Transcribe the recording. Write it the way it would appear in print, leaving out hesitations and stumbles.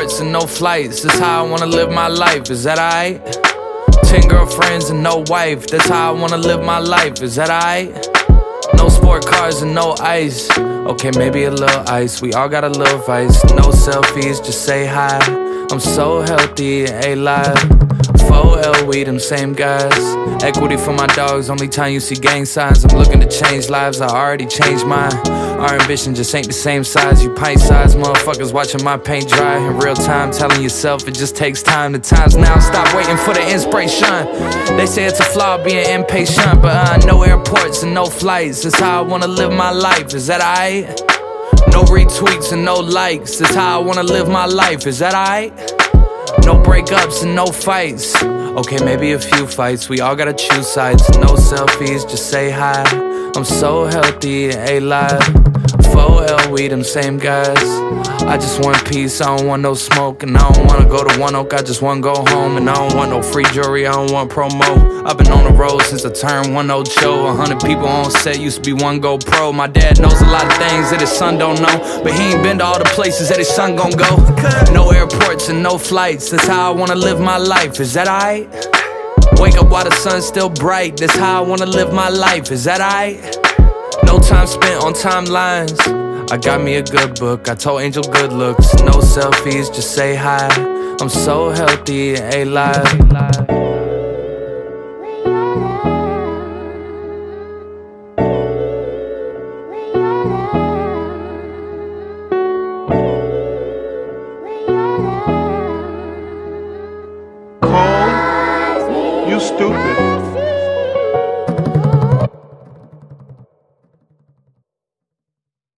airports and no flights. That's how I wanna live my life. Is that alright? 10 girlfriends and no wife. That's how I wanna live my life. Is that alright? No sport cars and no ice. Okay, maybe a little ice. We all got a little vice. No selfies, just say hi. I'm so healthy, A-Live. 4L, we them same guys. Equity for my dogs, only time you see gang signs. I'm looking to change lives, I already changed mine. Our ambition just ain't the same size. You pint-sized motherfuckers watching my paint dry in real time, telling yourself it just takes time. The time's now, stop waiting for the inspiration. They say it's a flaw being impatient, but no airports and no flights. That's how I wanna live my life. Is that alright? No retweets and no likes. That's how I wanna live my life. Is that alright? No breakups and no fights. Okay, maybe a few fights. We all gotta choose sides. No selfies, just say hi. I'm so healthy, A-Live. 4L, we them same guys. I just want peace, I don't want no smoke. And I don't wanna go to One Oak, I just wanna go home. And I don't want no free jewelry, I don't want promo. I've been on the road since I turned 1 100 people on set, used to be one go pro. My dad knows a lot of things that his son don't know, but he ain't been to all the places that his son gon' go. No airports and no flights, that's how I wanna live my life. Is that alright? Wake up while the sun's still bright, that's how I wanna live my life. Is that alright? No time spent on timelines. I got me a good book, I told Angel good looks. No selfies, just say hi. I'm so healthy, A-Live.